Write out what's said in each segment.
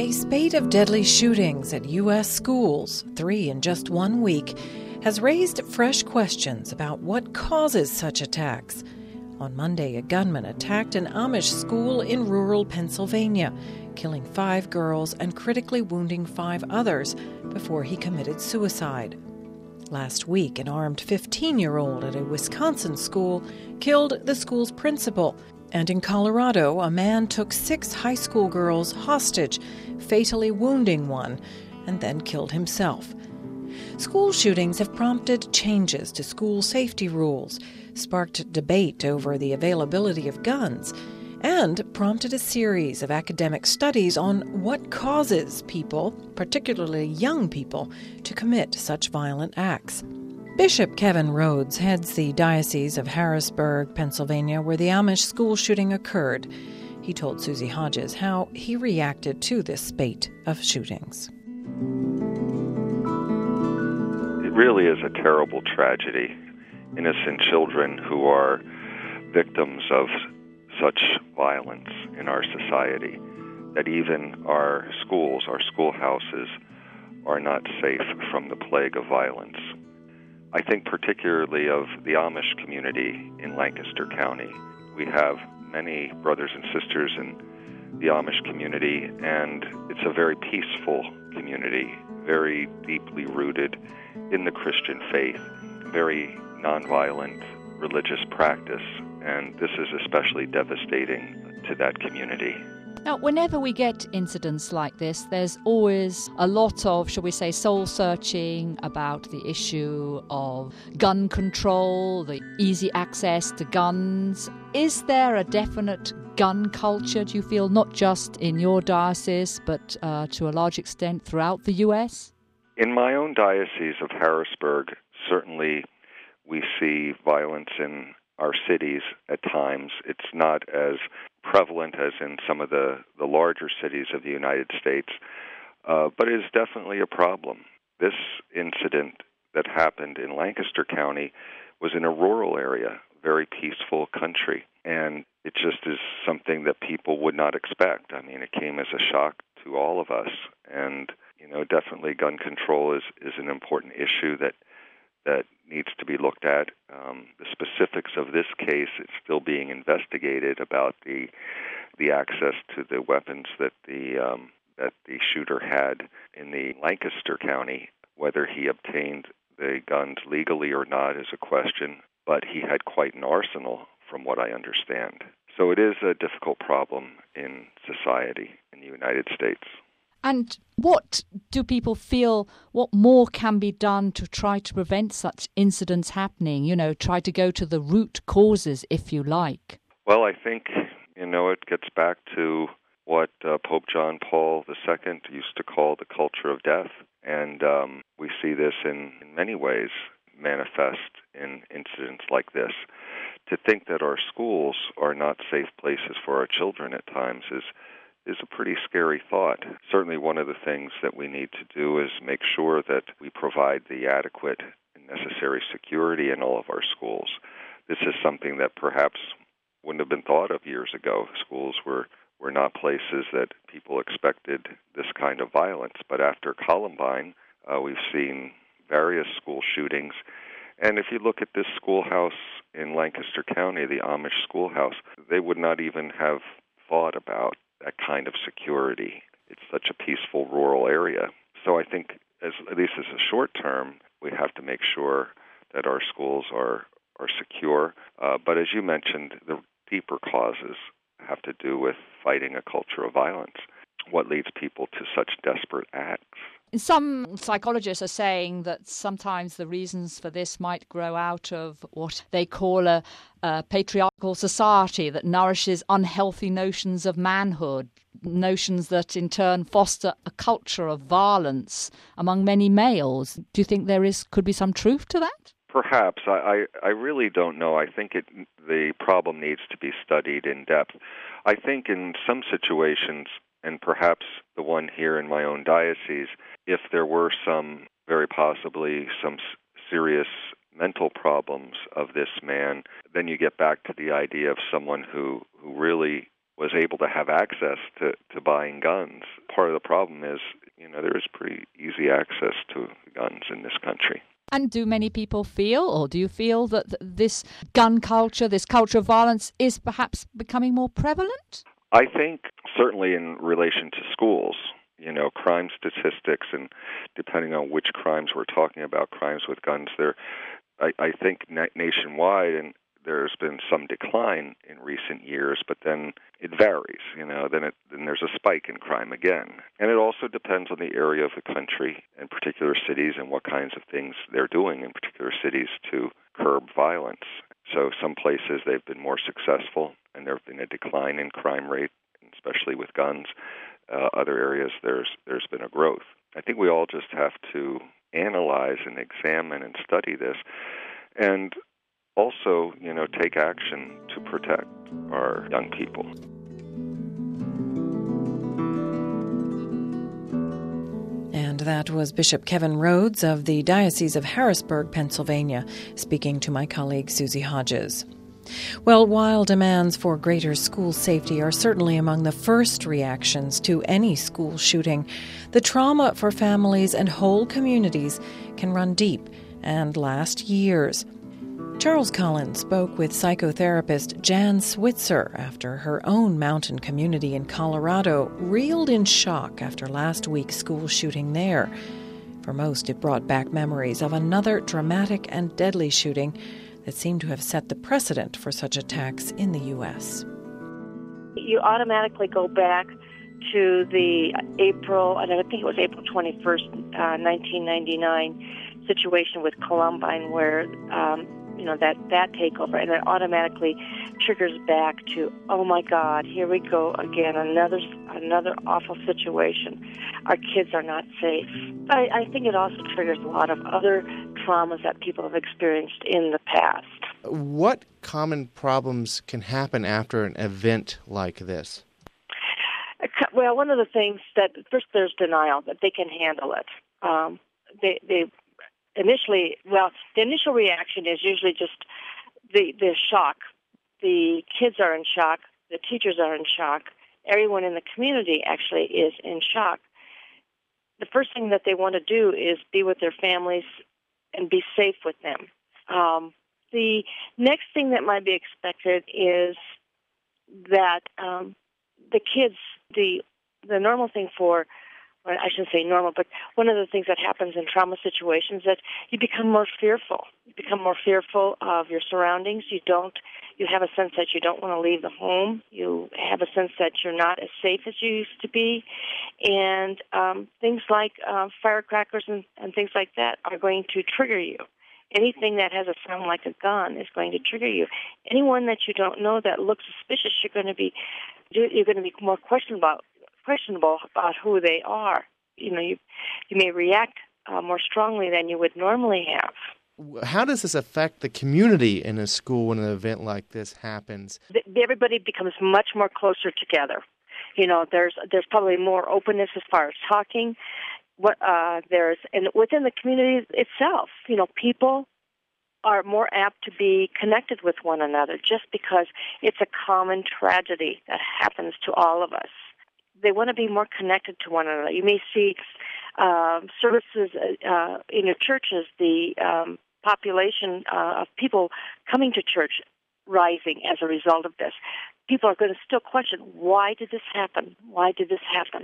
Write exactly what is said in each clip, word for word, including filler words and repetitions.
The spate of deadly shootings at U S schools, three in just one week, has raised fresh questions about what causes such attacks. On Monday, a gunman attacked an Amish school in rural Pennsylvania, killing five girls and critically wounding five others before he committed suicide. Last week, an armed fifteen-year-old at a Wisconsin school killed the school's principal. And in Colorado, a man took six high school girls hostage, fatally wounding one, and then killed himself. School shootings have prompted changes to school safety rules, sparked debate over the availability of guns, and prompted a series of academic studies on what causes people, particularly young people, to commit such violent acts. Bishop Kevin Rhodes heads the Diocese of Harrisburg, Pennsylvania, where the Amish school shooting occurred. He told Susie Hodges how he reacted to this spate of shootings. It really is a terrible tragedy. Innocent children who are victims of such violence in our society, that even our schools, our schoolhouses, are not safe from the plague of violence. I think particularly of the Amish community in Lancaster County. We have many brothers and sisters in the Amish community, and it's a very peaceful community, very deeply rooted in the Christian faith, very nonviolent religious practice, and this is especially devastating to that community. Now, whenever we get incidents like this, there's always a lot of, shall we say, soul-searching about the issue of gun control, the easy access to guns. Is there a definite gun culture, do you feel, not just in your diocese, but uh, to a large extent throughout the U S? In my own diocese of Harrisburg, certainly we see violence in our cities at times. It's not as prevalent as in some of the, the larger cities of the United States, uh, but it is definitely a problem. This incident that happened in Lancaster County was in a rural area, very peaceful country, and it just is something that people would not expect. I mean, it came as a shock to all of us, and, you know, definitely gun control is, is an important issue that that needs to be looked at. Um, the specifics of this case, it's still being investigated about the the access to the weapons that the um, that the shooter had in the Lancaster County. Whether he obtained the guns legally or not is a question, but he had quite an arsenal, from what I understand. So it is a difficult problem in society in the United States. And what do people feel, what more can be done to try to prevent such incidents happening? You know, try to go to the root causes, if you like. Well, I think, you know, it gets back to what uh, Pope John Paul the Second used to call the culture of death. And um, we see this in, in many ways manifest in incidents like this. To think that our schools are not safe places for our children at times is is a pretty scary thought. Certainly one of the things that we need to do is make sure that we provide the adequate and necessary security in all of our schools. This is something that perhaps wouldn't have been thought of years ago. Schools were, were not places that people expected this kind of violence. But after Columbine, uh, we've seen various school shootings. And if you look at this schoolhouse in Lancaster County, the Amish schoolhouse, they would not even have thought about that kind of security. It's such a peaceful rural area. So I think, as, at least as a short term, we have to make sure that our schools are, are secure. Uh, but as you mentioned, the deeper causes have to do with fighting a culture of violence. What leads people to such desperate acts? Some psychologists are saying that sometimes the reasons for this might grow out of what they call a, a patriarchal society that nourishes unhealthy notions of manhood, notions that in turn foster a culture of violence among many males. Do you think there is could be some truth to that? Perhaps. I, I, I really don't know. I think it, the problem needs to be studied in depth. I think in some situations, and perhaps the one here in my own diocese, if there were some, very possibly some serious mental problems of this man, then you get back to the idea of someone who, who really was able to have access to, to buying guns. Part of the problem is, you know, there is pretty easy access to guns in this country. And do many people feel, or do you feel that this gun culture, this culture of violence is perhaps becoming more prevalent? I think certainly in relation to schools, you know, crime statistics, and depending on which crimes we're talking about, crimes with guns, there, I, I think na- nationwide, and there's been some decline in recent years, but then it varies, you know, then, it, then there's a spike in crime again. And it also depends on the area of the country and particular cities and what kinds of things they're doing in particular cities to curb violence. So some places they've been more successful and there have been a decline in crime rate, especially with guns. Uh, other areas there's there's been a growth. I think we all just have to analyze and examine and study this, and also, you know, take action to protect our young people. And that was Bishop Kevin Rhodes of the Diocese of Harrisburg, Pennsylvania, speaking to my colleague Susie Hodges. Well, while demands for greater school safety are certainly among the first reactions to any school shooting, the trauma for families and whole communities can run deep and last years. Charles Collins spoke with psychotherapist Jan Switzer after her own mountain community in Colorado reeled in shock after last week's school shooting there. For most, it brought back memories of another dramatic and deadly shooting that seemed to have set the precedent for such attacks in the U S. You automatically go back to the April, and I think it was April twenty-first, uh, nineteen ninety-nine situation with Columbine, where um, you know that that takeover, and it automatically triggers back to, oh my God, here we go again, another another awful situation. Our kids are not safe. I, I think it also triggers a lot of other traumas that people have experienced in the past. What common problems can happen after an event like this? Well, one of the things that, first there's denial, that they can handle it. Um, they, they initially, well, the initial reaction is usually just the, the shock. The kids are in shock. The teachers are in shock. Everyone in the community actually is in shock. The first thing that they want to do is be with their families and be safe with them. Um, the next thing that might be expected is that um, the kids, the the normal thing for, well, I shouldn't say normal, but one of the things that happens in trauma situations is that you become more fearful. You become more fearful of your surroundings. You don't, you have a sense that you don't want to leave the home. You have a sense that you're not as safe as you used to be. And um, things like uh, firecrackers and, and things like that are going to trigger you. Anything that has a sound like a gun is going to trigger you. Anyone that you don't know that looks suspicious, you're going to be, you're going to be more questionable about, questionable about who they are. You know, you you may react uh, more strongly than you would normally have. How does this affect the community in a school when an event like this happens? Everybody becomes much more closer together. You know, there's there's probably more openness as far as talking. What uh, there's and within the community itself, you know, people are more apt to be connected with one another just because it's a common tragedy that happens to all of us. They want to be more connected to one another. You may see uh, services uh, in your churches, the um, population uh, of people coming to church rising as a result of this. People are going to still question, why did this happen? Why did this happen?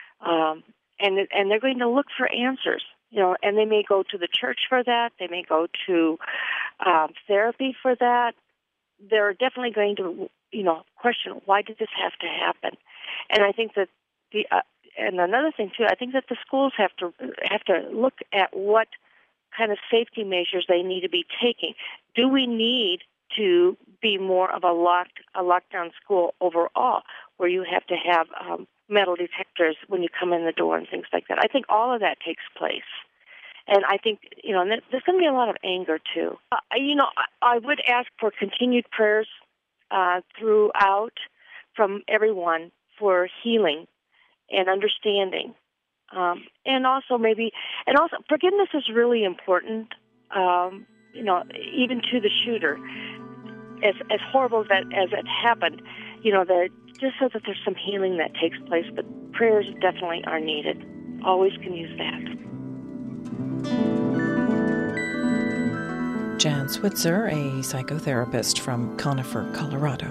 Um, and and they're going to look for answers. You know, and they may go to the church for that. They may go to um, therapy for that. They're definitely going to, you know, question, why did this have to happen? And I think that the uh, and another thing too, I think that the schools have to have to look at what kind of safety measures they need to be taking. Do we need to be more of a locked a lockdown school overall, where you have to have um, metal detectors when you come in the door and things like that? I think all of that takes place. And I think, you know, there's going to be a lot of anger, too. Uh, you know, I, I would ask for continued prayers uh, throughout from everyone for healing and understanding. Um, and also maybe, and also forgiveness is really important, um, you know, even to the shooter. As, as horrible that, as it happened, you know, the just so that there's some healing that takes place. But prayers definitely are needed. Always can use that. Jan Switzer, a psychotherapist from Conifer, Colorado.